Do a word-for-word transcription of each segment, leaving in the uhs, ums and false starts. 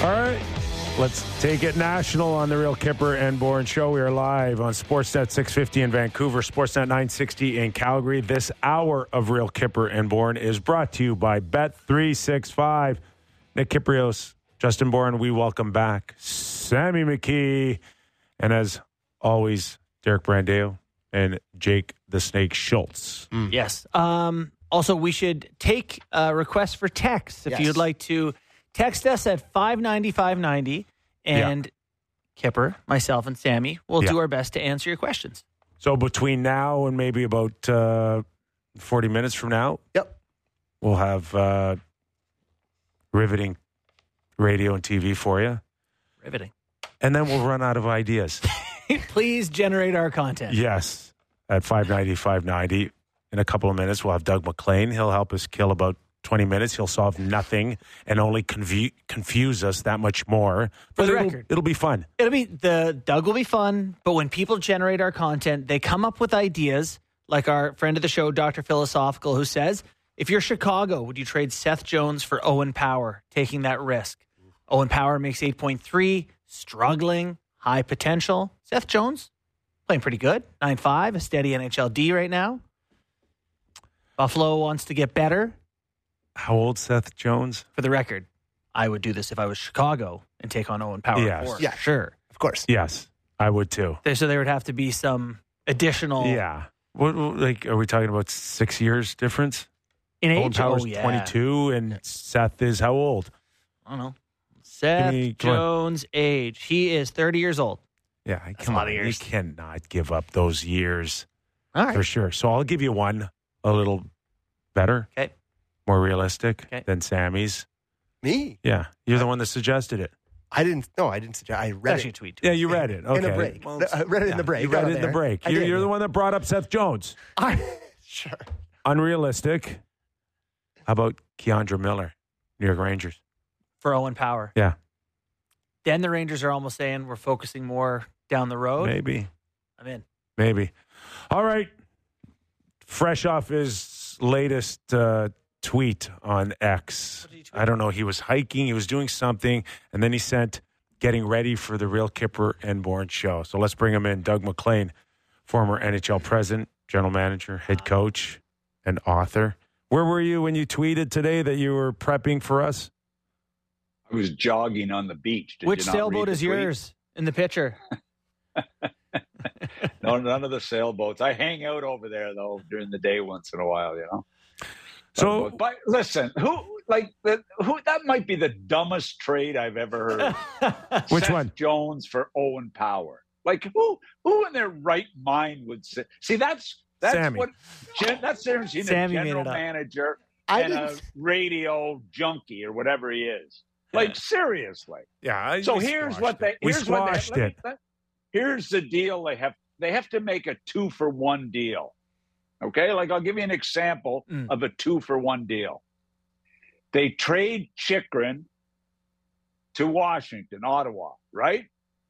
right. Let's take it national on the Real Kipper and Bourne Show. We are live on Sportsnet six fifty in Vancouver, Sportsnet nine sixty in Calgary. This hour of Real Kipper and Bourne is brought to you by Bet three sixty-five. Nick Kypreos, Justin Bourne, we welcome back Sammy McKee. And as always, Derek Brandeo and Jake the Snake Schultz. Mm. Yes. Um, also, we should take uh, requests for texts if yes. you'd like to. Text us at five ninety, five ninety, and yeah. Kipper, myself, and Sammy will yeah. do our best to answer your questions. So between now and maybe about uh, forty minutes from now, yep, we'll have uh, riveting radio and T V for you. Riveting. And then we'll run out of ideas. Please generate our content. Yes, at five ninety, five ninety. In a couple of minutes, we'll have Doug McLean. He'll help us kill about twenty minutes. He'll solve nothing and only confu- confuse us that much more. For the it'll, record, it'll be fun. It'll be the Doug will be fun, but when people generate our content, they come up with ideas like our friend of the show, Doctor Philosophical, who says, if you're Chicago, would you trade Seth Jones for Owen Power, taking that risk? Owen Power makes eight point three, struggling, high potential. Seth Jones, playing pretty good, nine five, a steady N H L D right now. Buffalo wants to get better. How old Seth Jones? For the record, I would do this if I was Chicago and take on Owen Power. Yes. For yeah, sure. Of course. Yes, I would too. So there would have to be some additional. Yeah. What, like, are we talking about six years difference? In age? Owen Power's oh, yeah. twenty-two and Seth is how old? I don't know. Seth me, Jones' age. He is thirty years old. Yeah, That's come a lot on. of years. You cannot give up those years. All right. For sure. So I'll give you one a little better. Okay. More realistic okay. than Sammy's. Me? Yeah. You're the one that suggested it. I didn't. No, I didn't suggest. I read Actually, it. tweet. Yeah, you read it. Okay. In a break. Well, I read it yeah, in the break. You read Got it in there. the break. I You're, did, you're yeah. the one that brought up Seth Jones. I, sure. Unrealistic. How about Keandre Miller, New York Rangers? For Owen Power. Yeah. Then the Rangers are almost saying we're focusing more down the road. Maybe. I'm in. Maybe. All right. Fresh off his latest uh, tweet on X. I don't know. He was hiking. He was doing something. And then he sent, getting ready for the Real Kipper and Bourne show. So let's bring him in. Doug McLean, former N H L president, general manager, head coach, and author. Where were you when you tweeted today that you were prepping for us? I was jogging on the beach. Did Which you not sailboat read is the tweet? yours in the picture? No, none of the sailboats. I hang out over there though during the day once in a while, you know. So, but, but listen, who like the, who that might be the dumbest trade I've ever heard. Which Seth one? Jones for Owen Power. Like who? Who in their right mind would say? See, that's that's Sammy. what gen, that's there's a Sammy made general it up. manager I and a didn't- radio junkie or whatever he is. Like seriously. Yeah. I- So we here's squashed what they it. We here's what they, squashed let me- it. let- here's the deal they have they have to make a two for one deal. Okay? Like I'll give you an example Mm. of a two for one deal. They trade Chychrun to Washington, Ottawa, right?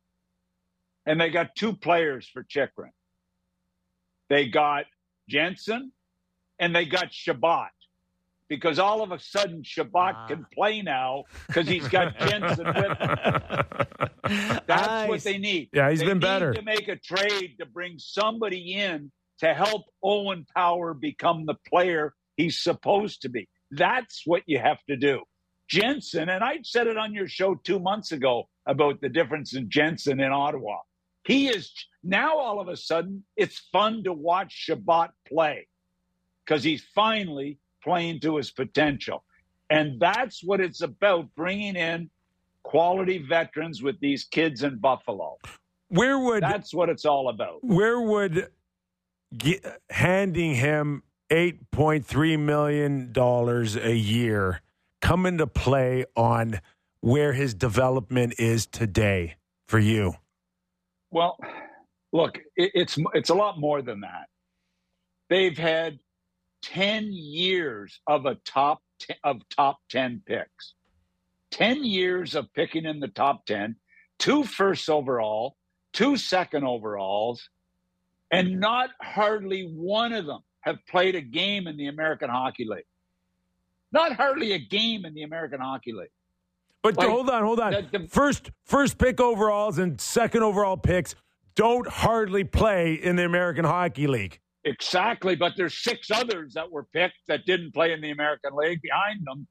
And they got two players for Chychrun. They got Jensen and they got Shabbat. Because all of a sudden Shabbat Ah. can play now because he's got Jensen with him. That's Nice. what they need. Yeah, he's they been need better. to make a trade to bring somebody in to help Owen Power become the player he's supposed to be. That's what you have to do. Jensen, and I said it on your show two months ago about the difference in Jensen in Ottawa. He is now all of a sudden it's fun to watch Shabbat play because he's finally playing to his potential. And that's what it's about, bringing in quality veterans with these kids in Buffalo. Where would That's what it's all about. where would ge- handing him eight point three million dollars a year come into play on where his development is today for you? Well, look, it, it's it's a lot more than that. They've had ten years of a top ten, of top ten picks. ten years of picking in the top ten, two first overall, two second overalls, and not hardly one of them have played a game in the American Hockey League. Not hardly a game in the American Hockey League. But Like, hold on, hold on. the- the- first, first pick overalls and second overall picks don't hardly play in the American Hockey League. Exactly, but there's six others that were picked that didn't play in the American League behind them.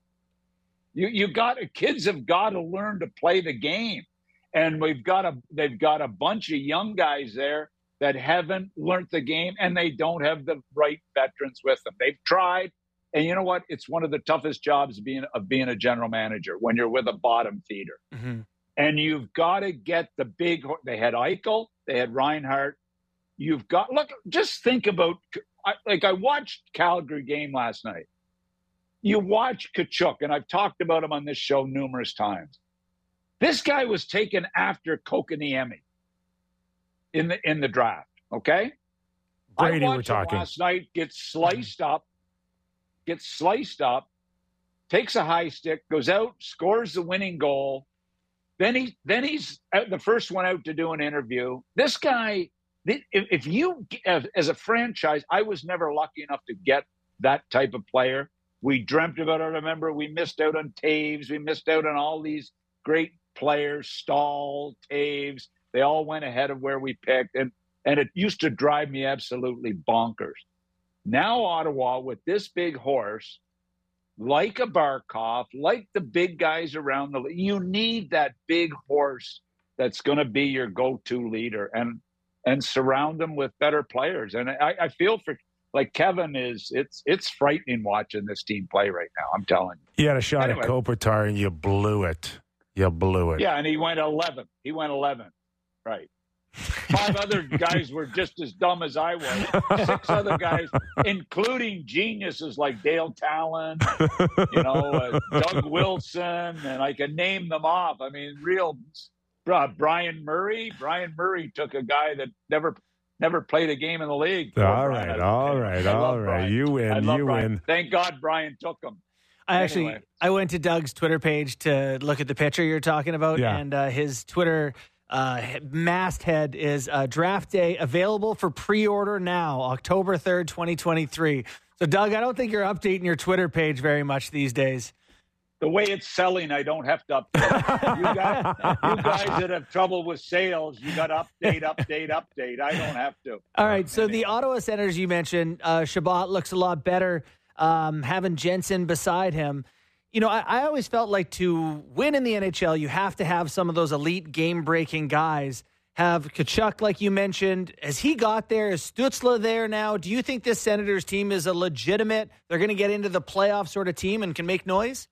You you got kids have got to learn to play the game, and we've got a they've got a bunch of young guys there that haven't learned the game, and they don't have the right veterans with them. They've tried, and you know what? It's one of the toughest jobs of being of being a general manager when you're with a bottom feeder, Mm-hmm. and you've got to get the big. They had Eichel, they had Reinhart. You've got look. Just think about I, like I watched Calgary game last night. You watch Kachuk, and I've talked about him on this show numerous times. This guy was taken after Kokoniemi in the in the draft. Okay, Brady, I we're watched him talking. last night. Gets sliced up, gets sliced up, takes a high stick, goes out, scores the winning goal. Then he then he's the first one out to do an interview. This guy. If, if you, as a franchise, I was never lucky enough to get that type of player. We dreamt about it. I remember we missed out on Taves. We missed out on all these great players, Stahl, Taves. They all went ahead of where we picked. And, and it used to drive me absolutely bonkers. Now Ottawa, with this big horse, like a Barkov, like the big guys around the league, you need that big horse that's going to be your go-to leader. And and surround them with better players. And I, I feel for like Kevin is it's it's frightening watching this team play right now. I'm telling you. You had a shot Anyway. at Kopitar and you blew it. You blew it. Yeah, and he went eleven. He went eleven. Right. Five other guys were just as dumb as I was. Six other guys, including geniuses like Dale Talon, you know, uh, Doug Wilson, and I can name them off. I mean, real uh, Brian Murray. Brian Murray took a guy that never never played a game in the league. All Oh, right, Brian, all I- right, I love all right. Brian. You I win. love You Brian. win. Thank God Brian took him. I actually Anyway. I went to Doug's Twitter page to look at the picture you're talking about, Yeah. and uh, his Twitter uh, masthead is uh, draft day available for pre-order now, October third, twenty twenty-three. So, Doug, I don't think you're updating your Twitter page very much these days. The way it's selling, I don't have to update. you, guys, you guys that have trouble with sales, you got to update, update, update. I don't have to. All right, so Anyway. the Ottawa Senators you mentioned, uh, Shabbat looks a lot better um, having Jensen beside him. You know, I, I always felt like to win in the N H L, you have to have some of those elite game-breaking guys. Have Kachuk, like you mentioned. Has he got there? Is Stützle there now? Do you think this Senators team is a legitimate, they're going to get into the playoff sort of team and can make noise?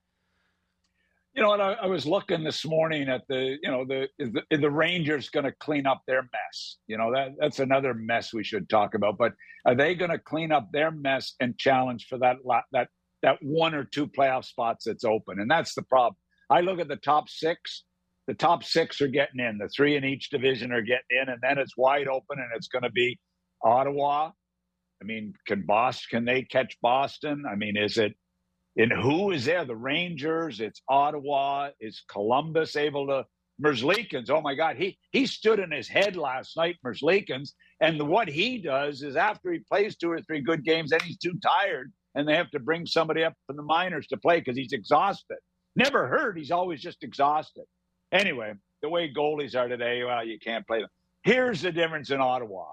You know what? I, I was looking this morning at the, you know, the is the, is the Rangers going to clean up their mess? You know, that that's another mess we should talk about. But are they going to clean up their mess and challenge for that la- that that one or two playoff spots that's open? And that's the problem. I look at the top six. The top six are getting in. The three in each division are getting in, and then it's wide open, and it's going to be Ottawa. I mean, can Boston? Can they catch Boston? I mean, is it? And who is there? The Rangers. It's Ottawa. Is Columbus able to? Merzlikins. Oh my God, he he stood in his head last night. Merzlikins, and the, what he does is after he plays two or three good games, then he's too tired, and they have to bring somebody up from the minors to play because he's exhausted. Never hurt. He's always just exhausted. Anyway, the way goalies are today, well, you can't play them. Here's the difference in Ottawa.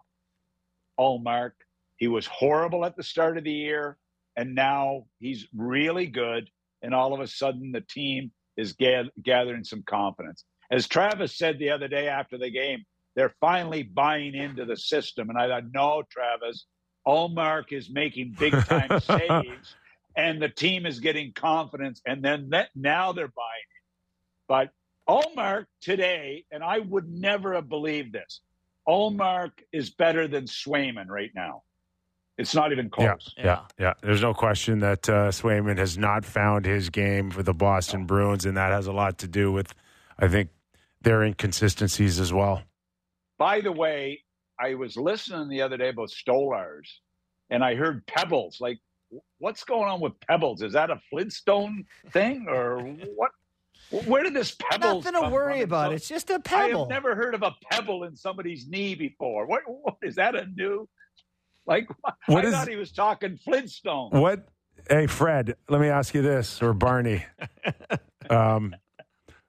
Ullmark, he was horrible at the start of the year, and now he's really good, and all of a sudden the team is ga- gathering some confidence. As Travis said the other day after the game, they're finally buying into the system, and I thought, no, Travis, Ullmark is making big-time saves, and the team is getting confidence, and then that, now they're buying it. But Ullmark today, and I would never have believed this, Ullmark is better than Swayman right now. It's not even close. Yeah, yeah, yeah. There's no question that uh, Swayman has not found his game for the Boston No. Bruins, and that has a lot to do with, I think, their inconsistencies as well. By the way, I was listening the other day about Stolars, and I heard Pebbles. Like, what's going on with Pebbles? Is that a Flintstone thing, or what? Where did this Pebbles Nothing to come worry from? about. So- It's just a I pebble. have never heard of a pebble in somebody's knee before. What, what is that a new? Like, What I is- thought he was talking Flintstone. What? Hey, Fred, let me ask you this, or Barney. Um,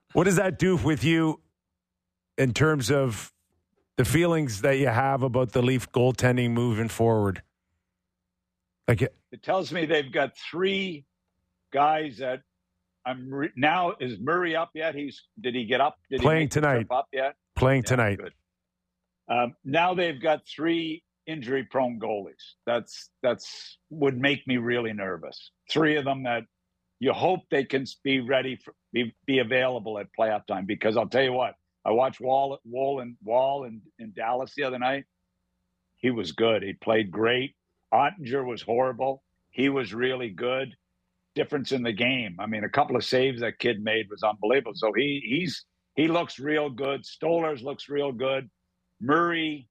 What does that do with you in terms of the feelings that you have about the Leaf goaltending moving forward? Like it, It tells me they've got three guys that I'm re- now. Is Murray up yet? He's did he get up? Did Playing he make the tonight. trip up yet? playing Yeah, tonight. good. Um, now they've got three injury-prone goalies. That's that's would make me really nervous. Three of them that you hope they can be ready for be, be available at playoff time. Because I'll tell you what, I watched Wall Wall and Wall in, in Dallas the other night. He was good. He played great. Ottinger was horrible. He was really good. Difference in the game. I mean, a couple of saves that kid made was unbelievable. So he he's he looks real good. Stolarz looks real good. Murray,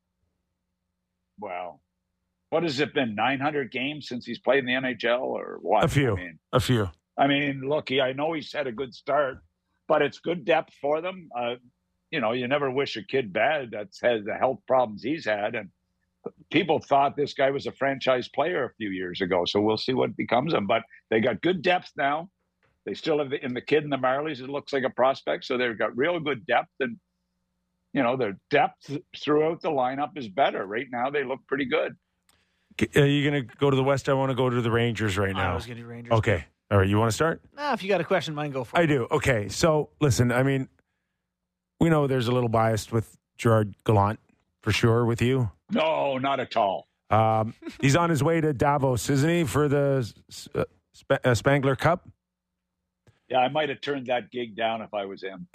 well, what has it been? nine hundred games since he's played in the N H L or what? A few. I mean, A few. I mean, look, he, I know he's had a good start, but it's good depth for them. Uh, you know, you never wish a kid bad that's had the health problems he's had. And people thought this guy was a franchise player a few years ago. So we'll see what becomes of him. But they got good depth now. They still have the, in the kid in the Marlies, it looks like a prospect. So they've got real good depth. And, you know, their depth throughout the lineup is better. Right now, they look pretty good. Are you going to go to the West? I want to go to the Rangers right now. I was going to do Rangers. Okay. All right. You want to start? Nah, if you got a question, mine go for I it. do. Okay. So, listen, I mean, we know there's a little bias with Gerard Gallant, for sure, with you. No, not at all. Um, he's on his way to Davos, isn't he, for the uh, Sp- uh, Spangler Cup? Yeah, I might have turned that gig down if I was him.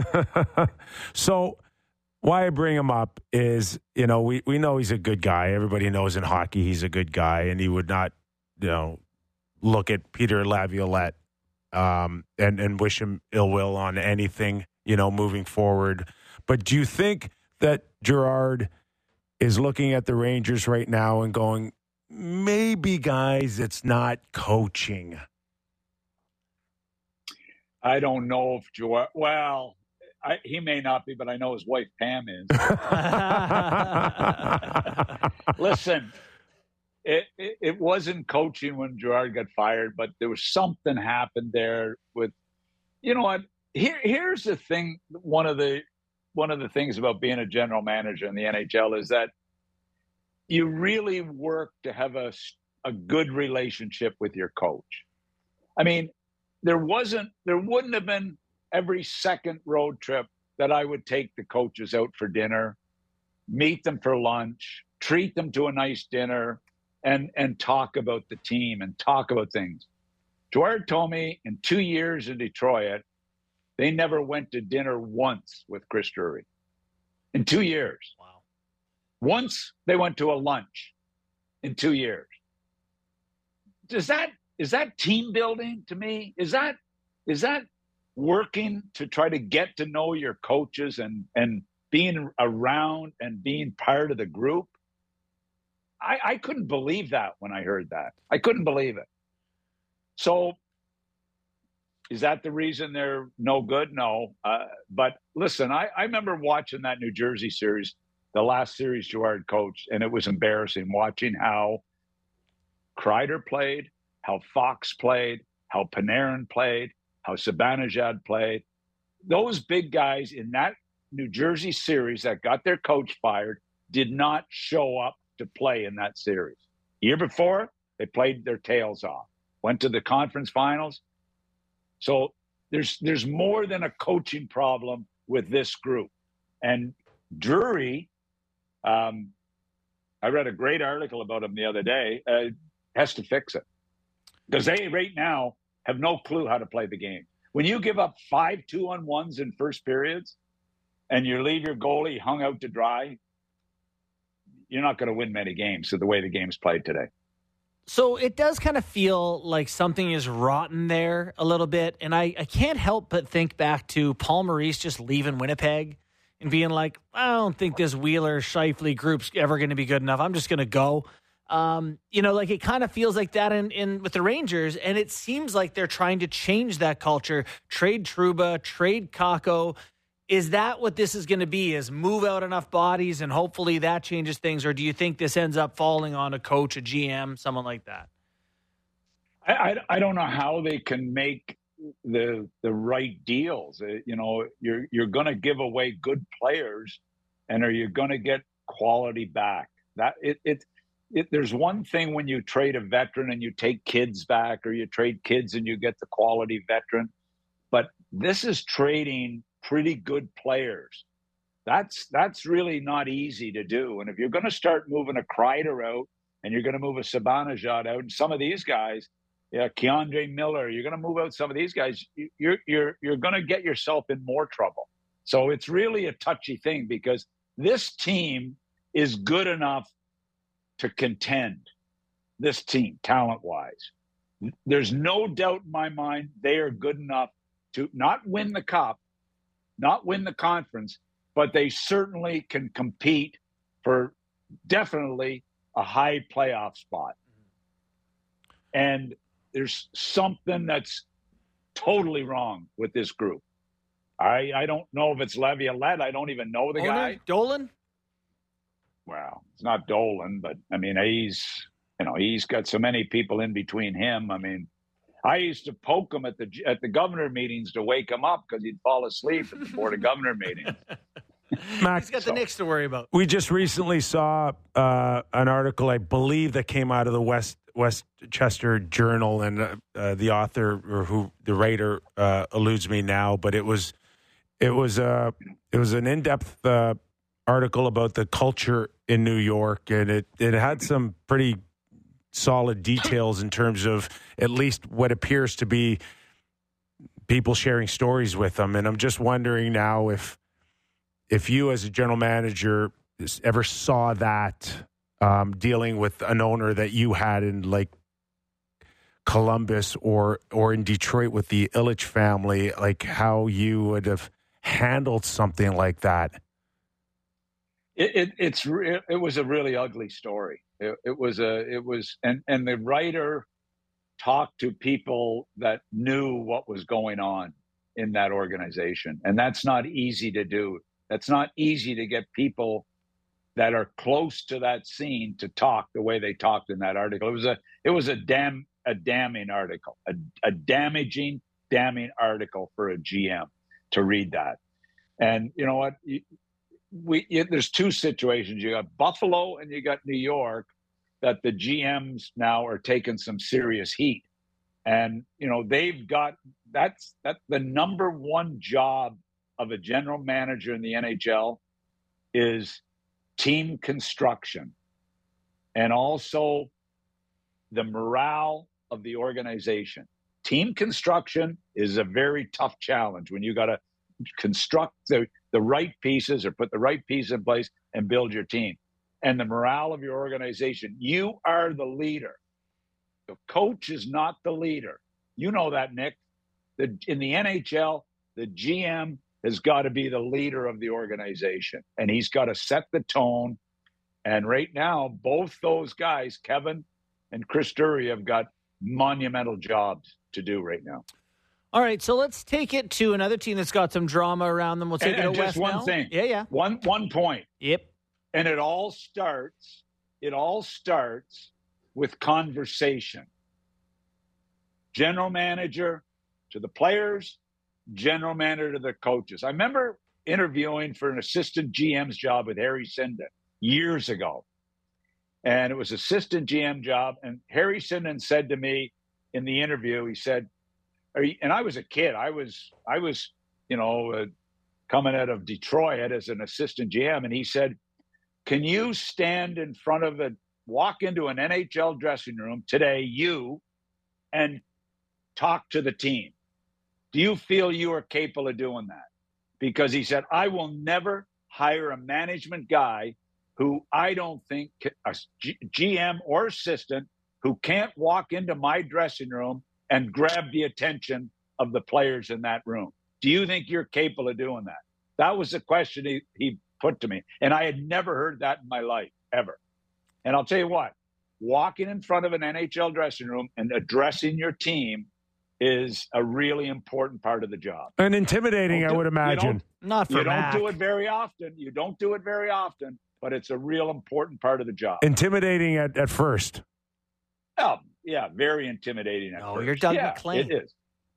So why I bring him up is, you know, we, we know he's a good guy. Everybody knows in hockey he's a good guy, and he would not, you know, look at Peter Laviolette um, and, and wish him ill will on anything, you know, moving forward. But do you think that Gerard is looking at the Rangers right now and going, maybe, guys, it's not coaching? I don't know if Joel. Well, I, he may not be, but I know his wife Pam is. Listen, it, it it wasn't coaching when Gerard got fired, but there was something happened there with. You know what? Here here's the thing. One of the one of the things about being a general manager in the N H L is that you really work to have a a good relationship with your coach. I mean. There wasn't, there wouldn't have been every second road trip that I would take the coaches out for dinner, meet them for lunch, treat them to a nice dinner, and and talk about the team and talk about things. Gerard told me in two years in Detroit, they never went to dinner once with Chris Drury. In two years. Wow. Once they went to a lunch in two years. Does that Is that team building to me? Is that is that working to try to get to know your coaches and, and being around and being part of the group? I, I couldn't believe that when I heard that. I couldn't believe it. So is that the reason they're no good? No. Uh, but listen, I, I remember watching that New Jersey series, the last series Gerard coached, and it was embarrassing watching how Kreider played, how Fox played, how Panarin played, how Zibanejad played. Those big guys in that New Jersey series that got their coach fired did not show up to play in that series. Year before, they played their tails off, went to the conference finals. So there's there's more than a coaching problem with this group. And Drury, um, I read a great article about him the other day, uh, has to fix it. Because they right now have no clue how to play the game. When you give up five two-on-ones in first periods and you leave your goalie hung out to dry, you're not going to win many games. So the way the game's played today. So it does kind of feel like something is rotten there a little bit. And I, I can't help but think back to Paul Maurice just leaving Winnipeg and being like, I don't think this Wheeler Scheifele group's ever going to be good enough. I'm just going to go. Um, you know, like it kind of feels like that in, in with the Rangers, and it seems like they're trying to change that culture. Trade Trouba, trade Kakko. Is that what this is going to be? Is move out enough bodies and hopefully that changes things, or do you think this ends up falling on a coach, a G M, someone like that? I, I, I don't know how they can make the the right deals. Uh, You know, you're you're going to give away good players, and are you going to get quality back? That it, it it there's one thing when you trade a veteran and you take kids back, or you trade kids and you get the quality veteran, but this is trading pretty good players. That's that's really not easy to do. And if you're going to start moving a Kreider out, and you're going to move a Sabanajad out, and some of these guys, yeah, Keandre Miller, you're going to move out some of these guys, you're you're you're going to get yourself in more trouble. So it's really a touchy thing, because this team is good enough to contend. This team, talent-wise, there's no doubt in my mind they are good enough to not win the cup, not win the conference, but they certainly can compete for definitely a high playoff spot. And there's something that's totally wrong with this group. I I don't know if it's Laviolette. I don't even know the Owner, guy. Dolan? Well, it's not Dolan, but I mean, he's, you know, he's got so many people in between him. I mean, I used to poke him at the at the governor meetings to wake him up, because he'd fall asleep at the Board of Governor meetings. Max, He's got So- the Knicks to worry about. we just recently saw uh, an article, I believe, that came out of the West Westchester Journal, and uh, uh, the author, or who the writer uh, eludes me now, but it was it was uh, it was an in-depth uh, article about the culture in New York, and it it had some pretty solid details in terms of at least what appears to be people sharing stories with them. And I'm just wondering now if if you as a general manager ever saw that um, dealing with an owner that you had in like Columbus or or in Detroit with the Ilitch family, like how you would have handled something like that. It, it it's re- it was a really ugly story. It, it was a it was and and the writer talked to people that knew what was going on in that organization, and that's not easy to do. That's not easy to get people that are close to that scene to talk the way they talked in that article. It was a it was a damn a damning article, a, a damaging, damning article for a G M to read that. And you know what? We it, there's two situations. You got Buffalo and you got New York, that the G Ms now are taking some serious heat. And you know they've got that's that's the number one job of a general manager in the N H L is team construction, and also the morale of the organization. Team construction is a very tough challenge when you got to construct the, the right pieces, or put the right piece in place and build your team. And the morale of your organization. You are the leader. The coach is not the leader. You know that, Nick. The, in the N H L, the G M has got to be the leader of the organization, and he's got to set the tone. And right now, both those guys, Kevin and Chris Drury, have got monumental jobs to do right now. All right, so let's take it to another team that's got some drama around them. We'll take And, it and to just West one now. thing. Yeah, yeah. One one point. Yep. And it all starts, it all starts with conversation. General manager to the players, general manager to the coaches. I remember interviewing for an assistant G M's job with Harry Sinden years ago. And it was assistant G M job. And Harry Sinden said to me in the interview, he said, Are you, and I was a kid. I was, I was, you know, uh, coming out of Detroit as an assistant G M. And he said, can you stand in front of a, walk into an N H L dressing room today, you, and talk to the team? Do you feel you are capable of doing that? Because he said, I will never hire a management guy who I don't think, a G M or assistant, who can't walk into my dressing room and grab the attention of the players in that room. Do you think you're capable of doing that? That was the question he, he put to me. And I had never heard that in my life, ever. And I'll tell you what, walking in front of an N H L dressing room and addressing your team is a really important part of the job. And intimidating, Don't I do- would you imagine. Not for You don't Mac. do it very often. You don't do it very often, but it's a real important part of the job. Intimidating at, at first. Oh, yeah, very intimidating at No, first. you're Doug yeah, McClain. It is.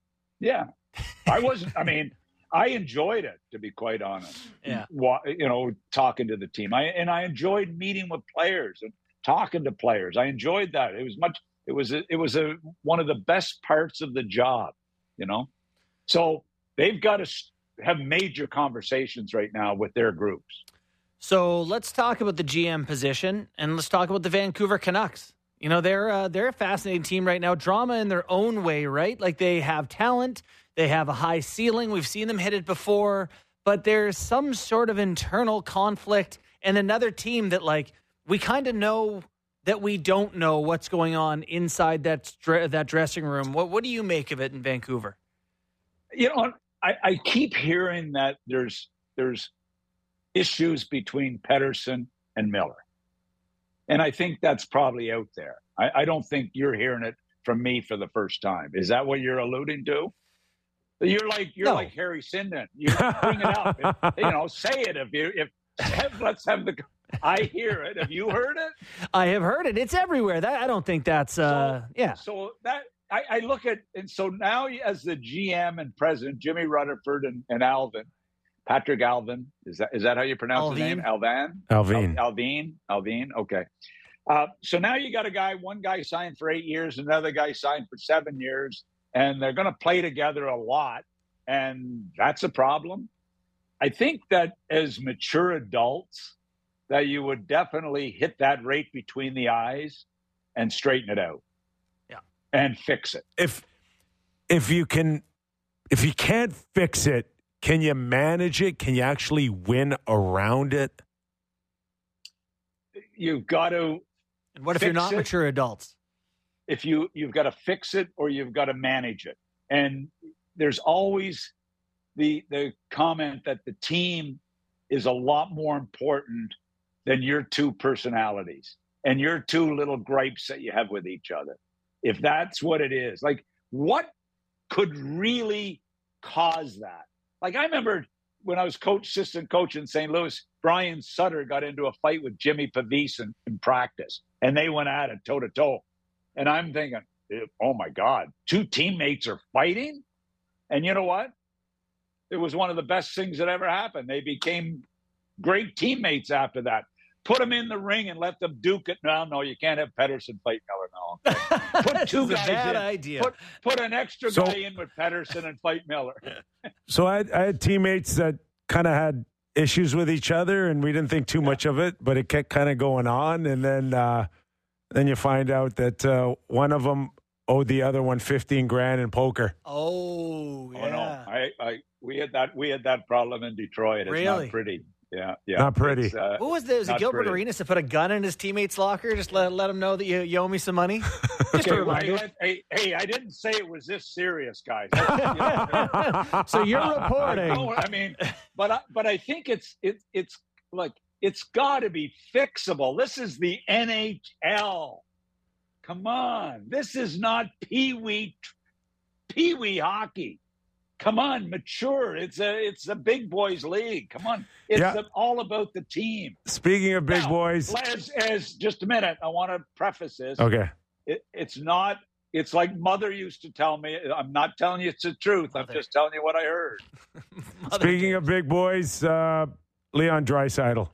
Yeah. I wasn't, I mean, I enjoyed it, to be quite honest. Yeah. You know, talking to the team. I and I enjoyed meeting with players and talking to players. I enjoyed that. It was much, it was, a, it was a, one of the best parts of the job, you know? So they've got to have major conversations right now with their groups. So let's talk about the G M position, and let's talk about the Vancouver Canucks. You know, they're uh, they're a fascinating team right now. Drama in their own way, right? Like, they have talent. They have a high ceiling. We've seen them hit it before. But there's some sort of internal conflict, and another team that, like, we kind of know that we don't know what's going on inside that that dressing room. What what do you make of it in Vancouver? You know, I, I keep hearing that there's there's issues between Pettersson and Miller. And I think that's probably out there. I, I don't think you're hearing it from me for the first time. Is that what you're alluding to? You're like you're No. like Harry Sinden. You bring it up. If, you know, say it if you if have, let's have the. I hear it. Have you heard it? I have heard it. It's everywhere. That I don't think that's uh So- yeah. So that I, I look at and so now as the G M and president, Jimmy Rutherford and, and Alvin, Patrick Alvin, is that is that how you pronounce his Alvin. name? Alvan? Alvin. Al- Alvin. Alvin. Okay. Uh, so now you got a guy, one guy signed for eight years, another guy signed for seven years, and they're going to play together a lot, and that's a problem. I think that as mature adults, that you would definitely hit that right between the eyes and straighten it out. Yeah. And fix it. If if you can, if you can't fix it, can you manage it? Can you actually win around it? You've got to, And what if you're Fix not it. mature adults? if you, you've got to fix it or you've got to manage it. And there's always the, the comment that the team is a lot more important than your two personalities and your two little gripes that you have with each other. If that's what it is, like, what could really cause that? Like, I remember when I was coach, assistant coach in Saint Louis, Brian Sutter got into a fight with Jimmy Pavese in, in practice, and they went at it toe to toe. And I'm thinking, oh my God, two teammates are fighting? And you know what? It was one of the best things that ever happened. They became great teammates after that. Put them in the ring and let them duke it. No, no, you can't have Pettersson fight Miller. No. Put two This is guys a bad in. idea. Put, put an extra So- guy in with Pettersson and fight Miller. So I, I had teammates that kind of had issues with each other, and we didn't think too much of it, but it kept kind of going on, and then uh, then you find out that uh, one of them owed the other one fifteen grand in poker. Oh, yeah. Oh no, I, I, we had that, we had that problem in Detroit. It's Really? not pretty. Yeah, yeah. Not pretty. It's, uh, Who was there? Was it Not Gilbert pretty. Arenas to put a gun in his teammate's locker? Just let, let him know that you, you owe me some money? Just a okay, reminder. hey, hey, hey, I didn't say it was this serious, guys. So you're I reporting. don't- I mean, but I, but I think it's it, it's like it's got to be fixable. This is the N H L. Come on, this is not pee wee pee wee hockey. Come on, mature. It's a it's a big boys league. Come on, it's Yeah. a- all about the team. Speaking of big Now, boys, As, as just a minute, I want to preface this. okay. It, it's not. It's like mother used to tell me. I'm not telling you it's the truth. Mother. I'm just telling you what I heard. Speaking of big boys, uh, Leon Draisaitl.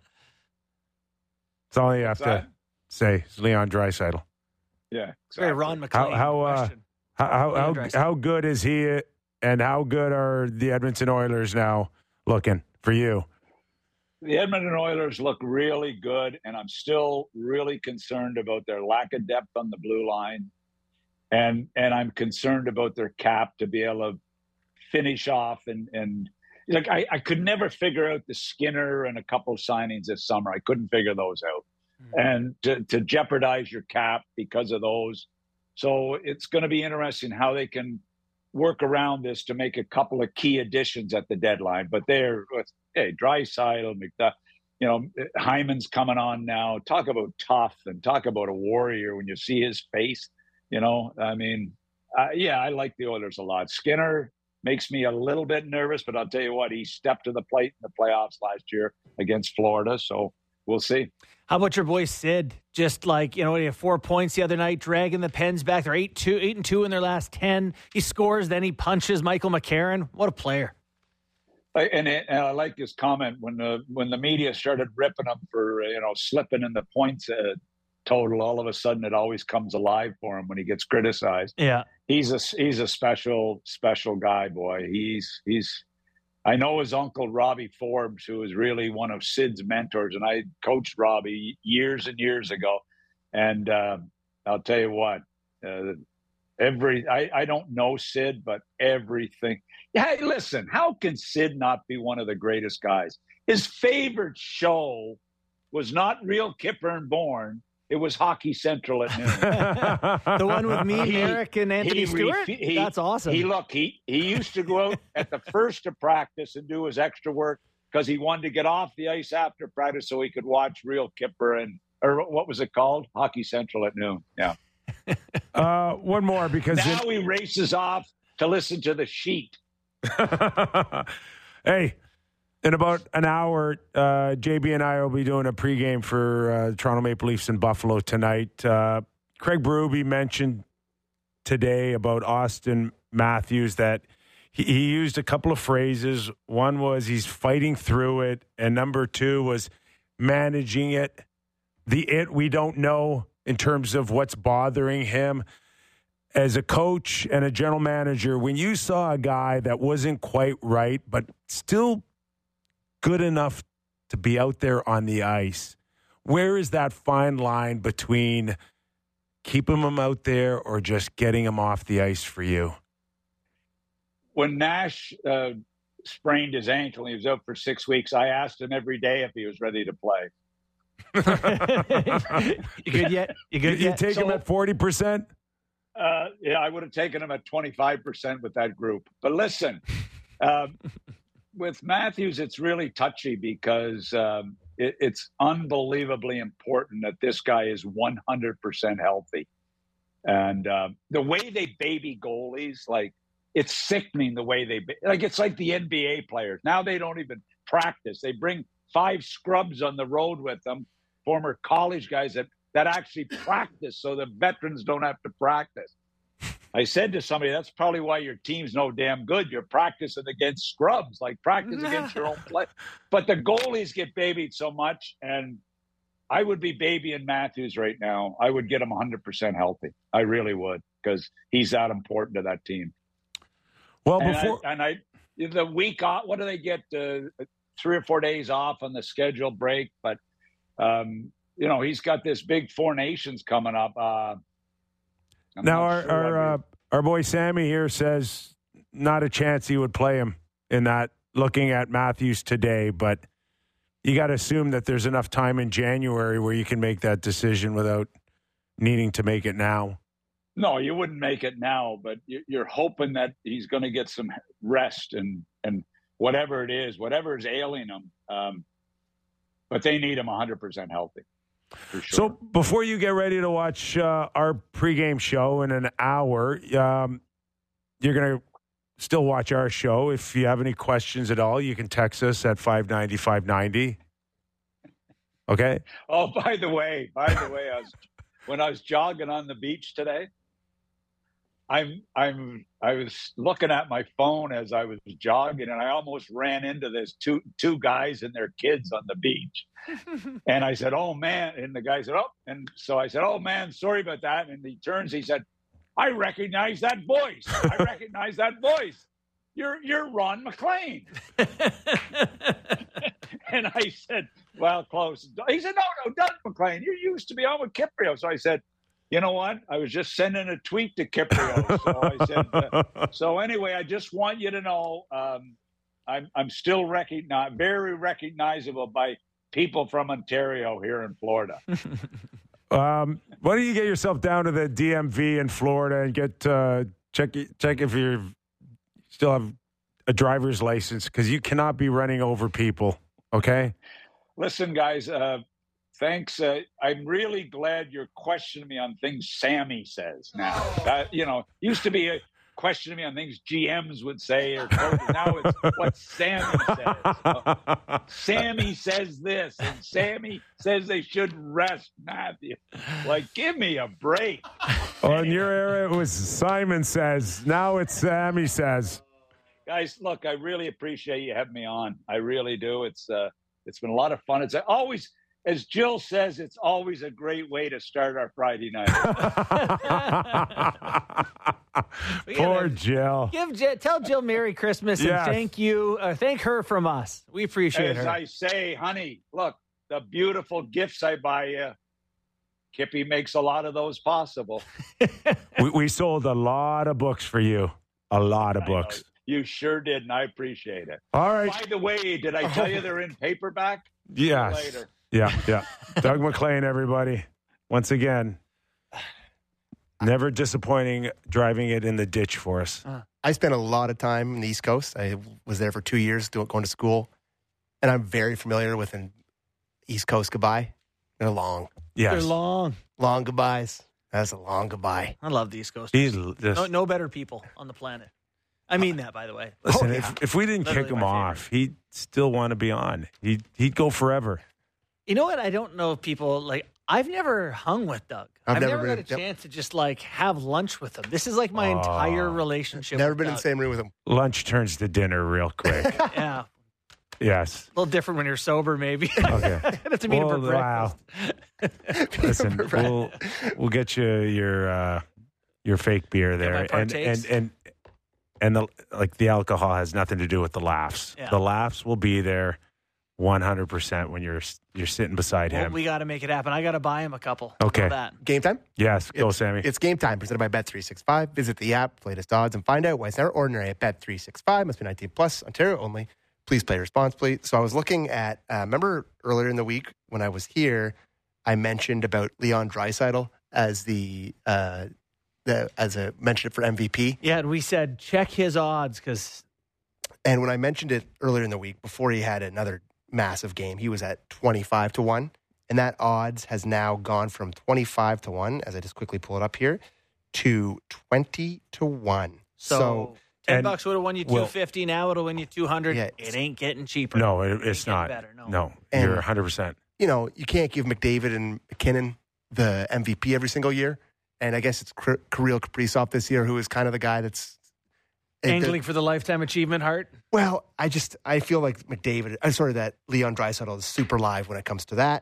That's all you have What's that? to say. Is Leon Draisaitl. Yeah. Very Ron McLean how, uh, question. How how Leon how, Draisaitl. how good is he, and how good are the Edmonton Oilers now looking for you? The Edmonton Oilers look really good, and I'm still really concerned about their lack of depth on the blue line, and and I'm concerned about their cap to be able to finish off and and like I, I could never figure out the Skinner and a couple of signings this summer. I couldn't figure those out, and to, to jeopardize your cap because of those. So it's going to be interesting how they can work around this to make a couple of key additions at the deadline. But they're, hey, Draisaitl, McDuff, you know, Hyman's coming on now. Talk about tough and talk about a warrior when you see his face. You know, I mean, uh, yeah, I like the Oilers a lot. Skinner makes me a little bit nervous, but I'll tell you what, he stepped to the plate in the playoffs last year against Florida. So we'll see. How about your boy Sid? Just like, you know, he had four points the other night, dragging the Pens back. They're eight two, eight and two in their last ten. He scores, then he punches Michael McCarron. What a player! I, and, it, and I like his comment when the when the media started ripping him for you know slipping in the points uh, total. All of a sudden, it always comes alive for him when he gets criticized. Yeah, he's a he's a special special guy, boy. He's he's. I know his uncle, Robbie Forbes, who was really one of Sid's mentors, and I coached Robbie years and years ago. And uh, I'll tell you what, uh, every I, I don't know Sid, but everything. Hey, listen, how can Sid not be one of the greatest guys? His favorite show was not Real Kipper and Bourne. It was Hockey Central at noon. The one with me, He- Eric, and Anthony he Stewart? refu- he- That's awesome. He look, he he used to go out at the first of practice and do his extra work because he wanted to get off the ice after practice so he could watch Real Kipper and or what was it called? Hockey Central at noon. Yeah. Uh, one more because Now it- he races off to listen to the sheet. hey, in about an hour, uh, J B and I will be doing a pregame for uh, Toronto Maple Leafs in Buffalo tonight. Uh, Craig Berube mentioned today about Austin Matthews that he, he used a couple of phrases. One was he's fighting through it, and number two was managing it. The it we don't know in terms of what's bothering him. As a coach and a general manager, when you saw a guy that wasn't quite right, but still good enough to be out there on the ice, where is that fine line between keeping him out there or just getting him off the ice for you? When Nash uh, sprained his ankle and he was out for six weeks, I asked him every day if he was ready to play. You good yet? You You, good you yet? take him So- at forty percent? Uh, yeah, I would have taken him at twenty-five percent with that group. But listen, um, with Matthews, it's really touchy because um, it, it's unbelievably important that this guy is one hundred percent healthy. And uh, the way they baby goalies, like, it's sickening the way they, ba- like, it's like the N B A players. Now they don't even practice. They bring five scrubs on the road with them, former college guys that that actually practice so the veterans don't have to practice. I said to somebody, that's probably why your team's no damn good. You're practicing against scrubs, like practice against your own play. But the goalies get babied so much, and I would be babying Matthews right now. I would get him one hundred percent healthy. I really would, because he's that important to that team. Well, And before I, and I the week off, what do they get? Uh, three or four days off on the schedule break, but um, you know, he's got this big Four Nations coming up. Uh, I'm now not our sure our, I'd uh, be- our boy Sammy here says not a chance he would play him in that. Looking at Matthews today, but you got to assume that there's enough time in January where you can make that decision without needing to make it now. no, you wouldn't make it now, but you- you're hoping that he's going to get some rest and and whatever it is, whatever is ailing him. Um, but they need him one hundred percent healthy. For sure. So before you get ready to watch uh, our pregame show in an hour, um, you're going to still watch our show. If you have any questions at all, you can text us at five ninety, five ninety. Okay? Oh, by the way, by the way, I was when I was jogging on the beach today, I'm I'm I was looking at my phone as I was jogging, and I almost ran into this two two guys and their kids on the beach. And I said, "Oh man!" And the guy said, "Oh," and so I said, "Oh man, sorry about that." And he turns, he said, "I recognize that voice. I recognize that voice. You're you're Ron McLean." And I said, "Well, close." He said, "No, no, Doug McLean. You used to be on with Kiprio." So I said, "You know what? I was just sending a tweet to Kiprio." So I said, uh, "So anyway, I just want you to know, um, I'm I'm still recognize very recognizable by people from Ontario here in Florida." Um, why don't you get yourself down to the D M V in Florida and get uh, check check if you still have a driver's license, because you cannot be running over people. Okay. Listen, guys. Uh, Thanks. Uh, I'm really glad you're questioning me on things Sammy says now. That, you know, used to be, a, questioning me on things G Ms would say, or now it's what Sammy says. Uh, Sammy says this, and Sammy says they should rest Matthew. Like, give me a break. Well, in your era, it was Simon says. Now it's Sammy says. Guys, look, I really appreciate you having me on. I really do. It's uh, it's been a lot of fun. It's always, as Jill says, it's always a great way to start our Friday night. Poor Jill. Give Jill, tell Jill Merry Christmas Yes. and thank you. Uh, thank her from us. We appreciate As her. I say, honey, look, the beautiful gifts I buy you, Kippy makes a lot of those possible. we, we sold a lot of books for you. A lot of I know. books. You sure did, and I appreciate it. All right. By the way, did I tell you they're in paperback? Yes. Later. Yeah, yeah. Doug McLean, everybody. Once again, never disappointing driving it in the ditch for us. I spent a lot of time in the East Coast. I was there for two years doing, going to school, and I'm very familiar with an East Coast goodbye. They're long. Yes. They're long. Long goodbyes. That's a long goodbye. I love the East Coast. He's just, No, no better people on the planet. I mean that, by the way. listen, Oh, yeah. if, if we didn't Literally kick him my off, he'd still want to be on. He'd, he'd go forever. You know what? I don't know if people like. I've never hung with Doug. I've I've, never never, been- got a yep. chance to just like have lunch with him. This is like my Oh. entire relationship. Never with been in Doug. the same room with him. Lunch turns to dinner real quick. Yeah, Yes. a little different when you're sober, maybe. Okay. That's to meet him Well, for wow. breakfast. Listen, we'll we'll get you your uh, your fake beer there, my and partakes. and and and the like the alcohol has nothing to do with the laughs. Yeah. The laughs will be there, one hundred percent when you're you're sitting beside Well, him. we got to make it happen. I got to buy him a couple. Okay. How about that? Game time? yes, go It's- Sammy. It's game time, presented by Bet three sixty-five. Visit the app, latest odds, and find out why it's never ordinary at Bet three sixty-five. Must be nineteen plus, Ontario only. Please play responsibly. So I was looking at, uh, remember earlier in the week when I was here, I mentioned about Leon Draisaitl as the, uh, the as a mentioned it for M V P. Yeah, and we said check his odds because And when I mentioned it earlier in the week, before he had another massive game, he was at twenty-five to one. And that odds has now gone from twenty-five to one, as I just quickly pull it up here, to twenty to one. so, So, ten and- bucks would have won you well- two fifty. Now it'll win you two hundred. Yeah, it ain't getting cheaper. no, it, it's Ain't getting not. better, no. no, And- you're one hundred percent. you know, you can't give McDavid and McKinnon the M V P every single year. And I guess it's K- Kirill Kaprizov this year, who is kind of the guy that's it- Angling for the lifetime achievement heart. Well, I just I feel like McDavid. I'm sorry that Leon Draisaitl is super live when it comes to that.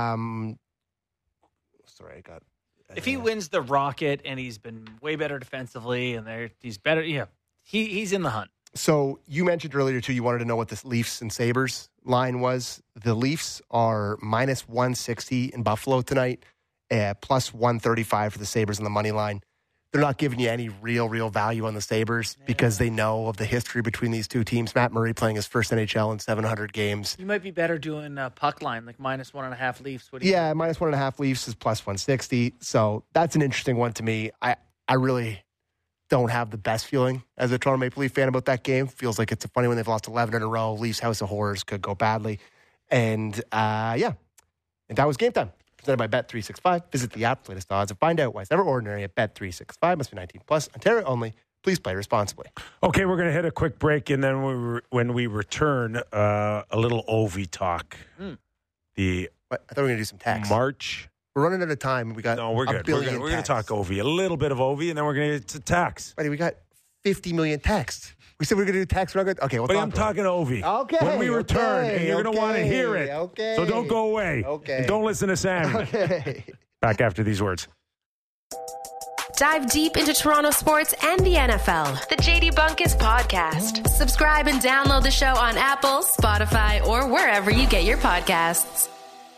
Um, sorry, I got. If he uh, wins the Rocket and he's been way better defensively and there he's better, yeah, he he's in the hunt. So you mentioned earlier too, you wanted to know what this Leafs and Sabres line was. The Leafs are minus one sixty in Buffalo tonight, uh, plus one thirty-five for the Sabres on the money line. They're not giving you any real, real value on the Sabres because they know of the history between these two teams. Matt Murray playing his first N H L in seven hundred games. You might be better doing a puck line like minus one and a half Leafs. What do you Yeah, minus one and a half Leafs is plus one sixty. So that's an interesting one to me. I, I really don't have the best feeling as a Toronto Maple Leaf fan about that game. Feels like it's a funny when they've lost eleven in a row. Leafs House of Horrors could go badly. And uh, yeah, and that was game time. Presented by Bet three sixty-five. Visit the app, latest odds, and find out why it's never ordinary at Bet three sixty-five. Must be nineteen plus, Ontario only. Please play responsibly. Okay, we're going to hit a quick break, and then we re- when we return, uh, a little Ovi talk. Mm. The What? I thought we were going to do some text. March. We're running out of time. We got No, we're a good. We're billion good. We're going to texts. talk Ovi, a little bit of Ovi, and then we're going to get to tax. Buddy, we got fifty million texts. We said we were going to do text. We're not gonna, okay, we'll But talk I'm about it. talking Ovi. Okay, When we return, okay, and you're going to want to okay, hear it. okay. So don't go away. Okay. And don't listen to Sammy. Okay. Back after these words. Dive deep into Toronto sports and the N F L. The J D Bunkus Podcast. Subscribe and download the show on Apple, Spotify, or wherever you get your podcasts.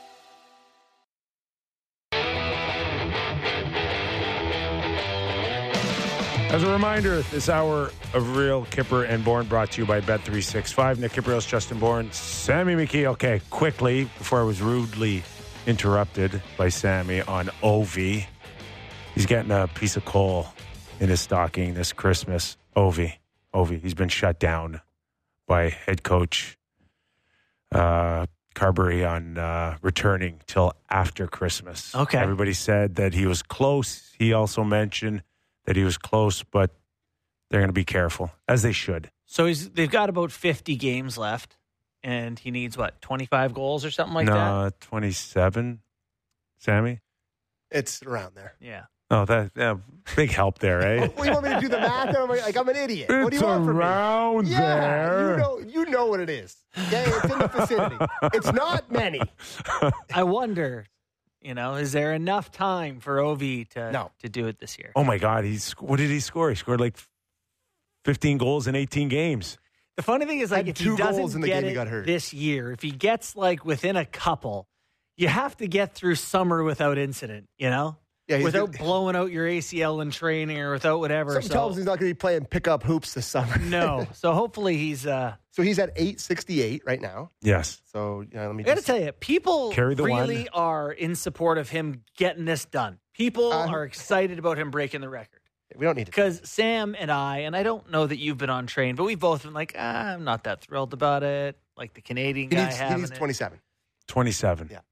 As a reminder, this hour of Real Kipper and Bourne brought to you by Bet three sixty-five. Nick Kipperles, Justin Bourne, Sammy McKee. Okay, quickly, before I was rudely interrupted by Sammy on Ovi, he's getting a piece of coal in his stocking this Christmas. Ovi. Ovi. He's been shut down by head coach uh, Carberry on uh, returning till after Christmas. Okay. Everybody said that he was close. He also mentioned that he was close, but they're going to be careful, as they should. So he's they've got about fifty games left, and he needs, what, twenty-five goals or something like no, that? twenty-seven, Sammy? It's around there. Yeah. Oh, that yeah, big help there, eh? What, you want me to do the math? I'm like, I'm an idiot. What do It's you want from me? around Yeah, there. you know, you know what it is. Okay, it's in the vicinity. It's not many. I wonder, you know, is there enough time for O V to, No. to do it this year? Oh, my God. He's, what did he score? He scored like fifteen goals in eighteen games. The funny thing is, like, Had if two he goals doesn't in the get game he it got hurt. this year, if he gets, like, within a couple, you have to get through summer without incident, you know? Yeah, he's without good. blowing out your A C L in training or without whatever. Something so, tells me he's not going to be playing pickup hoops this summer. no. So hopefully he's... uh So he's at eight sixty-eight right now. Yes. So you know, let me I got to just tell you, people Carry the really one. are in support of him getting this done. People Uh, are excited about him breaking the record. we don't need to. Because Sam and I, and I don't know that you've been on train, but we've both been like, ah, I'm not that thrilled about it. Like the Canadian He guy needs, he having needs it. twenty-seven. twenty-seven. Yeah.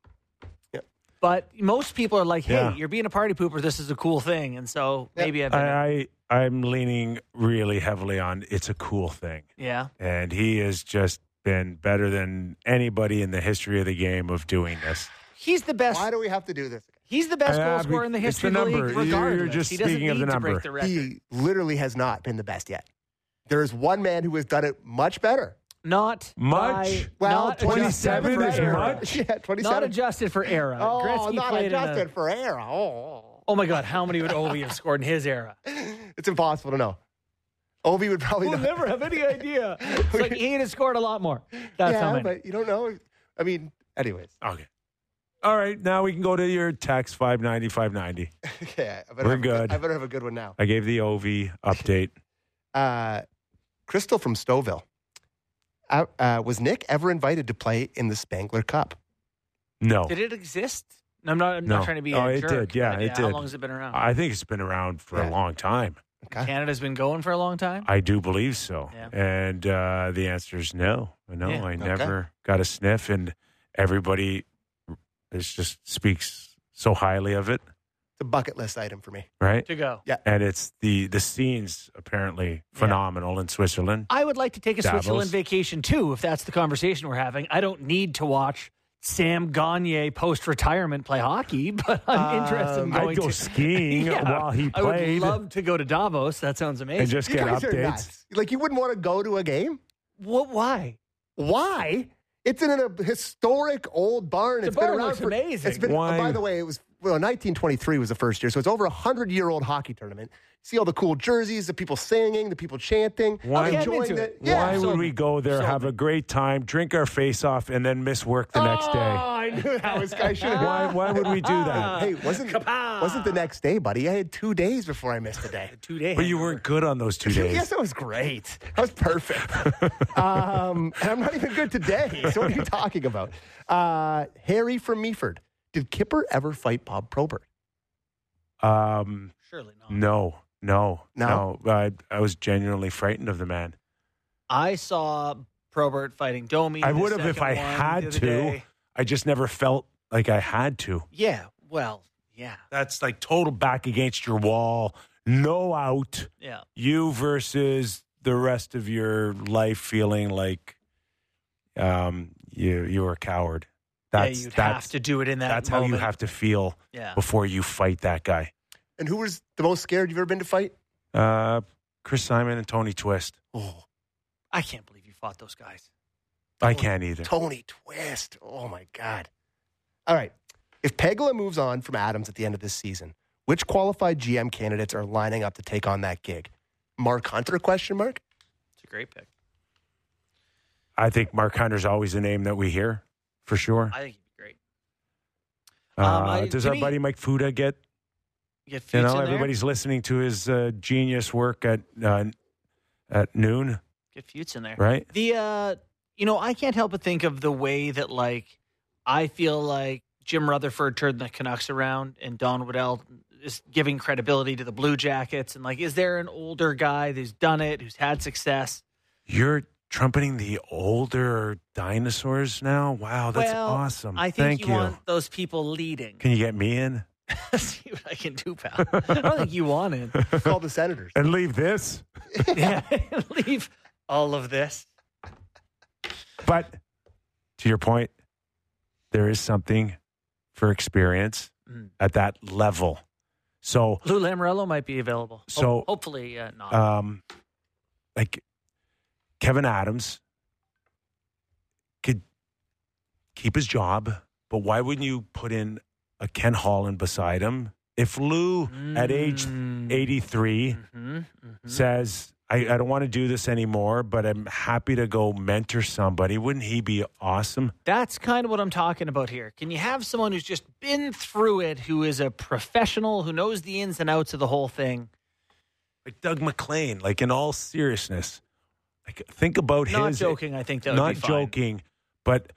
But most people are like, hey, Yeah. you're being a party pooper. This is a cool thing. And so Yep. maybe I've been, I, I, I'm leaning really heavily on it's a cool thing. yeah. And he has just been better than anybody in the history of the game of doing this. He's the best. Why do we have to do this? He's the best Uh, goal scorer in the it's history the of the league, number. You're- regardless. you're just he doesn't speaking of need the to break number. the record. He literally has not been the best yet. There is one man who has done it much better. Not Much? by- Well, not twenty-seven adjusted is for era. much? Yeah, twenty-seven. Not adjusted for era. Oh, Gretzky not played in a- adjusted for era. Oh, Oh my God, how many would Ovi have scored in his era? it's impossible to know. Ovi would probably We'll not. never have any idea. It's like he'd have scored a lot more. That's yeah, how many. but you don't know. I mean, anyways. Okay. All right. Now we can go to your text five ninety, five ninety. Yeah, I better We're have a good. I better have a good one now. I gave the O V update. Uh, Crystal from Stouffville. Uh, uh, was Nick ever invited to play in the Spangler Cup? No. Did it exist? I'm not, I'm No. not trying to be Oh, a it jerk. did. Yeah, but it How did. long has it been around? I think it's been around for Yeah. a long time. Okay. Canada's been going for a long time? I do believe so. Yeah. And uh, the answer is no. No, Yeah. I Okay. never got a sniff, and everybody is just speaks so highly of it, It's a bucket list item for me. right? To go. And it's the the scenes apparently phenomenal in Switzerland. I would like to take a Davos. Switzerland vacation too, if that's the conversation we're having. I don't need to watch Sam Gagner post-retirement play hockey, but I'm interested in Um, going I'd go to skiing Yeah, while he I would played love to go to Davos. That sounds amazing. and just You get guys are updates. nuts. Like, you wouldn't want to go to a game? what? Why? Why? It's in a historic old barn. The It's been barn around looks for, amazing. It's been, Why? by the way, it was well, nineteen twenty-three was the first year, so it's over a hundred-year-old hockey tournament. See all the cool jerseys, the people singing, the people chanting, Why- Okay, I'm enjoying into the. it. Yeah, Why sold would me. we go there, Sold have me. a great time, drink our face off, and then miss work the next Oh, day? I knew that was. I should have. Why? Why would we do that? Hey, wasn't Kapow! wasn't the next day, buddy? I had two days before I missed a day. Two days. But you weren't good on those two days. Yes, that was great. That was perfect. um, and I'm not even good today. So what are you talking about? Uh, Harry from Meaford. Did Kipper ever fight Bob Probert? Um, Surely not. no, no, No? no. I, I was genuinely frightened of the man. I saw Probert fighting Domi. I the would have if second I one had the other to. day. I just never felt like I had to. Yeah. Well. Yeah. That's like total back against your wall, no out. Yeah. You versus the rest of your life feeling like um, you you were a coward. That's yeah, you'd that's have to do it in that that's moment. how you have to feel Yeah. before you fight that guy. And who was the most scared you've ever been to fight? Uh, Chris Simon and Tony Twist. Oh, I can't believe you fought those guys. I can't either. Tony Twist. Oh, my God. All right. If Pegula moves on from Adams at the end of this season, which qualified G M candidates are lining up to take on that gig? Mark Hunter, question mark? It's a great pick. I think Mark Hunter's always a name that we hear for sure. I think he'd be great. Uh, Um, I- does to our me- buddy Mike Fuda get? You get You Fuchs know, in there? everybody's listening to his uh, genius work at uh, at noon, Get Fuchs in there. right? The uh, you know, I can't help but think of the way that like I feel like Jim Rutherford turned the Canucks around, and Don Waddell is giving credibility to the Blue Jackets. And like, is there an older guy who's done it, who's had success? You're trumpeting the older dinosaurs now. Wow, that's well, awesome. I think Thank you, you. want those people leading. Can you get me in? See what I can do, pal. I don't think you want in. Call the Senators. And leave this. Yeah, leave all of this. But to your point, there is something for experience Mm. at that level. So, Lou Lamoriello might be available. So, Ho- hopefully uh, not. um, like Kevin Adams could keep his job, but why wouldn't you put in a Ken Holland beside him? If Lou at age Mm. eighty-three Mhm, mhm. says, I, I don't want to do this anymore, but I'm happy to go mentor somebody, wouldn't he be awesome? That's kind of what I'm talking about here. Can you have someone who's just been through it, who is a professional, who knows the ins and outs of the whole thing? Like Doug McLean, like in all seriousness. Like think about Not his joking, I think that would not be fine. joking, but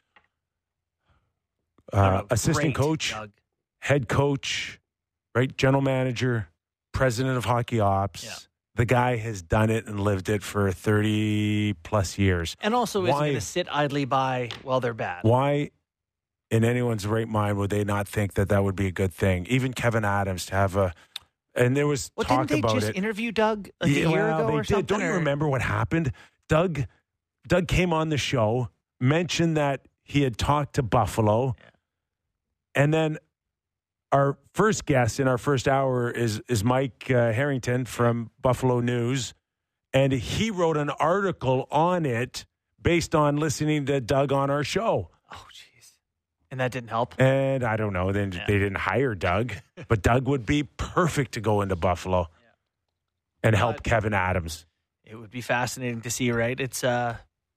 I don't uh, know, assistant great, coach, Doug. head coach, right? General manager, president of hockey ops. Yeah. The guy has done it and lived it for thirty plus years. And also, is Why- going to sit idly by while they're bad. Why, in anyone's right mind, would they not think that that would be a good thing? Even Kevin Adams to have a, and there was Well, talk didn't they about just it. interview Doug like Yeah, a year well, ago they or did. something? Don't you or- remember what happened? Doug, Doug came on the show, mentioned that he had talked to Buffalo, Yeah. and then our first guest in our first hour is is Mike uh, Harrington from Buffalo News, and he wrote an article on it based on listening to Doug on our show. Oh, jeez. And that didn't help? And I don't know, then Yeah. they didn't hire Doug, but Doug would be perfect to go into Buffalo Yeah. and help But- Kevin Adams. It would be fascinating to see, right? It's, uh,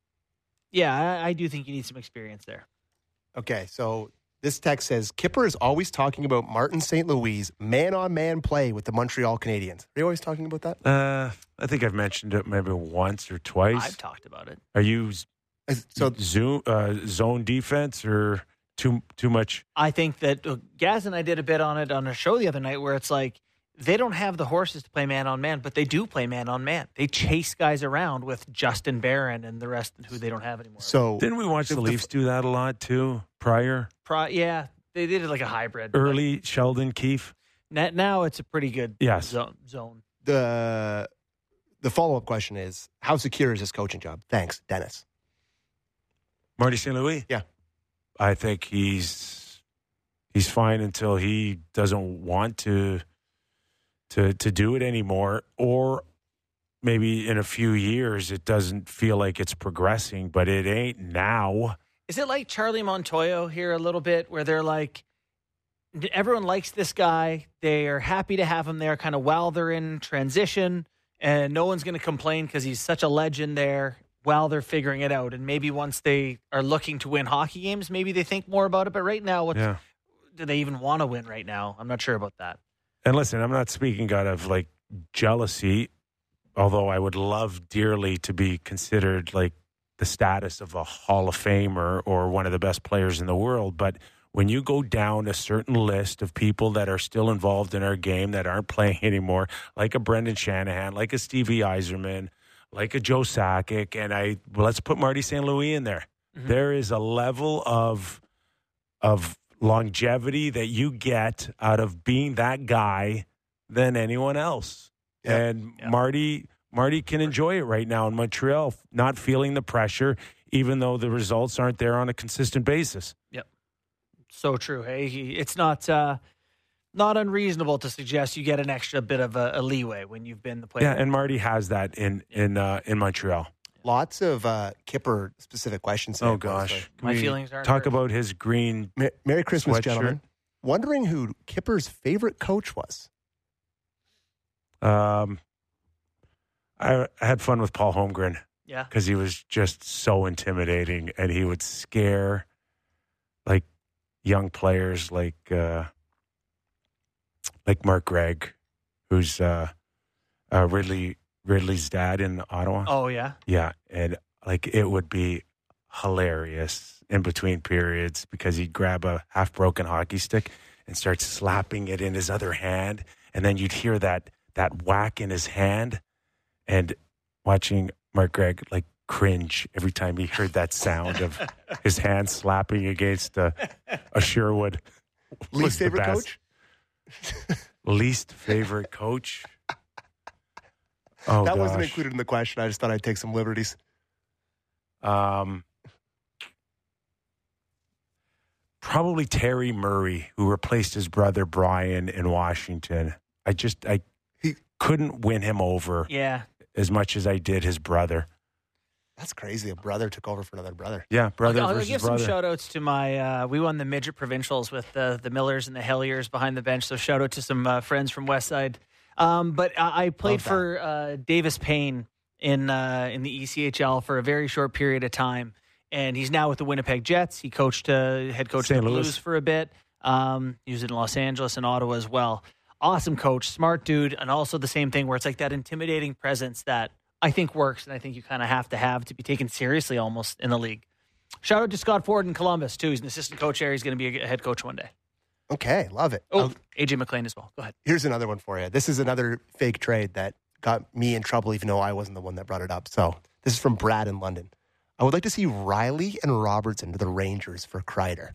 yeah, I, I do think you need some experience there. Okay, so this text says Kipper is always talking about Martin Saint Louis' man-on-man play with the Montreal Canadiens. Are you always talking about that? Uh, I think I've mentioned it maybe once or twice. I've talked about it. Are you Is- So zoom, uh, zone defense or too too much? I think that uh, Gaz and I did a bit on it on a show the other night where it's like they don't have the horses to play man on man, but they do play man on man. They chase guys around with Justin Barron and the rest who they don't have anymore. so Didn't we watch the, The- the- Leafs do that a lot too prior? Pro, yeah, they did it like a hybrid. Early Sheldon Keefe. But now it's a pretty good Yes. zone. zone. the the follow-up question is, how secure is this coaching job? Thanks, Dennis. Marty Saint Louis? Yeah. I think he's he's fine until he doesn't want to to to do it anymore, or maybe in a few years it doesn't feel like it's progressing, but it ain't now. Is it like Charlie Montoyo here a little bit where they're like, everyone likes this guy. They are happy to have him there kind of while they're in transition, and no one's going to complain because he's such a legend there while they're figuring it out. And maybe once they are looking to win hockey games, maybe they think more about it. But right now, what Yeah. do they even want to win right now? I'm not sure about that. And listen, I'm not speaking out of like jealousy, although I would love dearly to be considered like the status of a Hall of Famer or one of the best players in the world. But when you go down a certain list of people that are still involved in our game that aren't playing anymore, like a Brendan Shanahan, like a Stevie Yzerman, like a Joe Sakic, and I well, let's put Marty Saint Louis in there. Mhm. There is a level of of longevity that you get out of being that guy than anyone else. Yeah. And Yeah. Marty Marty can enjoy it right now in Montreal, not feeling the pressure, even though the results aren't there on a consistent basis. So true. Hey, he- it's not uh, not unreasonable to suggest you get an extra bit of a, a leeway when you've been the player. Yeah, and Marty has that in in uh, in Montreal. Lots of uh, Kipper specific questions. Oh here, gosh, mostly. Can My we feelings aren't talk hurt. about his green. Ma- Merry Christmas, Sweatshirt. gentlemen. Wondering who Kipper's favorite coach was. Um, I, I had fun with Paul Holmgren Yeah. because he was just so intimidating, and he would scare like young players like uh, like Mark Gregg, who's uh, uh, Ridley Ridley's dad in Ottawa. Oh, yeah. Yeah, and like it would be hilarious in between periods because he'd grab a half-broken hockey stick and start slapping it in his other hand, and then you'd hear that that whack in his hand, and watching Mark Gregg like cringe every time he heard that sound of his hand slapping against a, a Sherwood. was Least the favorite best. coach? Least favorite coach? Oh, that wasn't gosh. included in the question. I just thought I'd take some liberties. Um, probably Terry Murray, who replaced his brother Brian in Washington. I just I He- couldn't win him over Yeah. as much as I did his brother. That's crazy. A brother took over for another brother. Yeah, brother I'll, I'll versus give brother. some shout outs to my, uh, we won the midget provincials with the, the Millers and the Helliers behind the bench. So shout out to some uh, friends from Westside. Um, but I, I played Love that. for uh, Davis Payne in, uh, in the E C H L for a very short period of time. And he's now with the Winnipeg Jets. He coached, uh, head coach of Saint the Louis. Blues for a bit. Um, he was in Los Angeles and Ottawa as well. Awesome coach, smart dude. And also the same thing where it's like that intimidating presence that I think works, and I think you kind of have to have to be taken seriously almost in the league. Shout out to Scott Ford in Columbus, too. He's an assistant coach there. He's going to be a head coach one day. Okay, love it. Oh, Um, A J McLean as well. Go ahead. here's another one for you. This is another fake trade that got me in trouble, even though I wasn't the one that brought it up. So this is from Brad in London. I would like to see Riley and Robertson to the Rangers for Kreider.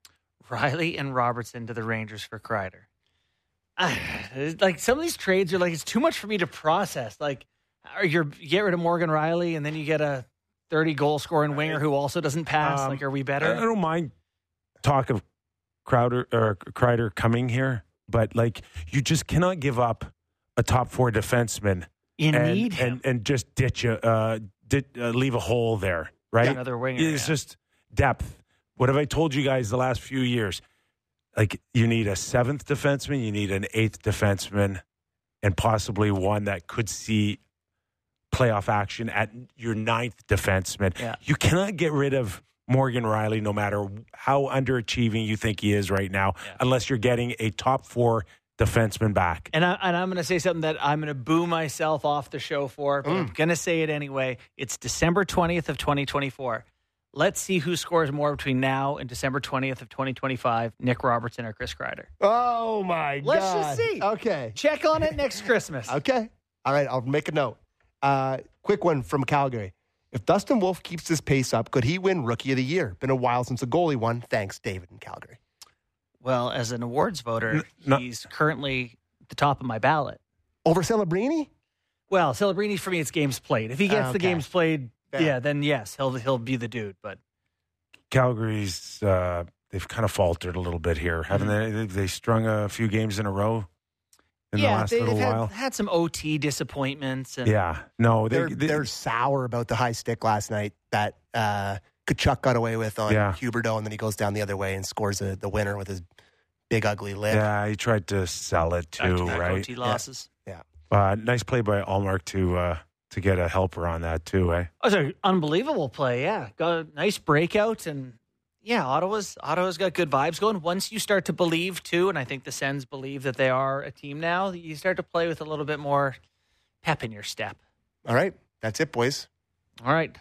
Riley and Robertson to the Rangers for Kreider. Ah, like some of these trades are like, it's too much for me to process. Like, or you're, you get rid of Morgan Riley and then you get a thirty goal scoring winger who also doesn't pass. Um, like, are we I better? don't mind talk of Crowder or Kreider coming here, but like you just cannot give up a top four defenseman You and, need him. and and just ditch a uh, di- uh, leave a hole there, right? Another winger. It's yeah. just depth. What have I told you guys the last few years? Like you need a seventh defenseman, you need an eighth defenseman, and possibly one that could see playoff action at your ninth defenseman. Yeah. You cannot get rid of Morgan Riley no matter how underachieving you think he is right now, Yeah. unless you're getting a top four defenseman back. And, I, and I'm going to say something that I'm going to boo myself off the show for, but I'm going to say it anyway. It's December twentieth of twenty twenty-four. Let's see who scores more between now and December twentieth of twenty twenty-five, Nick Robertson or Chris Kreider. Oh, my Let's God. just see. Okay. Check on it next Christmas. Okay. All right, I'll make a note. Uh, quick one from Calgary. If Dustin Wolf keeps this pace up, could he win Rookie of the Year? Been a while since a goalie won. Thanks, David in Calgary. Well, as an awards voter, N- no- he's currently at the top of my ballot. Over Celebrini? Well, Celebrini, for me, it's games played. If he gets the Okay. games played, Fair. yeah, then yes, he'll he'll be the dude. But Calgary's, uh, they've kind of faltered a little bit here, haven't they? They strung a few games in a row in yeah, the last they, little they've had, while. had some O T disappointments. And Yeah, no, they, They're, they, they're sour about the high stick last night that uh, Kachuk got away with on Yeah. Huberdeau, and then he goes down the other way and scores a, the winner with his big, ugly lip. yeah, he tried to sell it too, back-to-back right? O T losses. Uh, nice play by Allmark to uh, to get a helper on that too, eh? Oh, it's an unbelievable play. Yeah, got a nice breakout, and yeah, Ottawa's Ottawa's got good vibes going. Once you start to believe too, and I think the Sens believe that they are a team now, you start to play with a little bit more pep in your step. All right, that's it, boys. All right,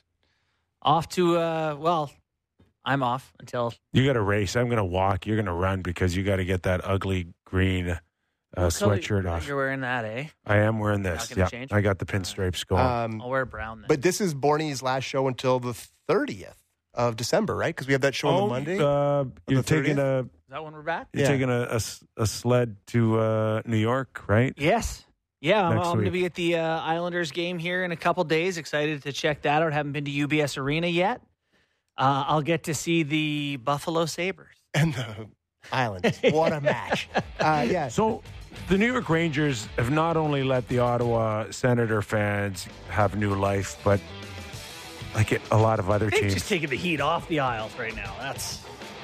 off to uh, well, I'm off until You got to race. I'm going to walk. You're going to run because you got to get that ugly green uh, sweatshirt off. You're wearing that, eh? I am wearing Not this. gonna Yeah, change? I got the pinstripes going. Um, I'll wear brown then. but this is Borny's last show until the thirtieth of December, right? Because we have that show on the Monday. Uh, you're the taking a Is that when we're back? you're Yeah. taking a, a s- a sled to uh, New York, right? Yes. Yeah, I'm, Next I'm going to week. be at the uh, Islanders game here in a couple days. Excited to check that out. Haven't been to U B S Arena yet. Uh, I'll get to see the Buffalo Sabres. And the Islanders. What a match. Uh, yeah. So the New York Rangers have not only let the Ottawa Senator fans have new life, but like it, a lot of other They're teams. just taking the heat off the Isles right now. That's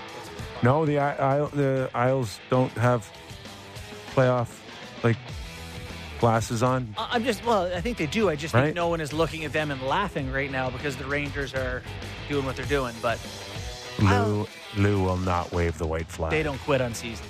No, the I- I- the Isles don't have playoff like glasses on. I- I'm just well. I think they do. I just Right. think no one is looking at them and laughing right now because the Rangers are doing what they're doing. But Lou Lou will not wave the white flag. they don't quit on seasons.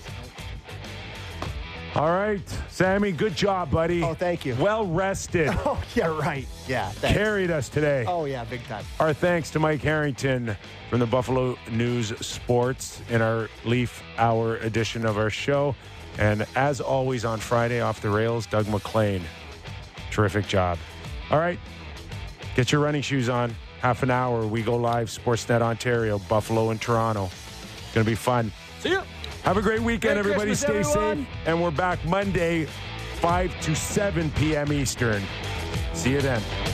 All right, Sammy, good job, buddy. Oh, thank you. Well rested. Oh, yeah, right. Yeah. Thanks. Carried us today. Oh, yeah, big time. Our thanks to Mike Harrington from the Buffalo News Sports in our Leaf Hour edition of our show. And as always on Friday, Off the Rails, Doug McLean. Terrific job. All right, get your running shoes on. Half an hour, we go live, Sportsnet Ontario, Buffalo and Toronto. It's going to be fun. See ya. Have a great weekend, Merry everybody. Christmas, Stay everyone. safe. And we're back Monday, five to seven p.m. Eastern. See you then.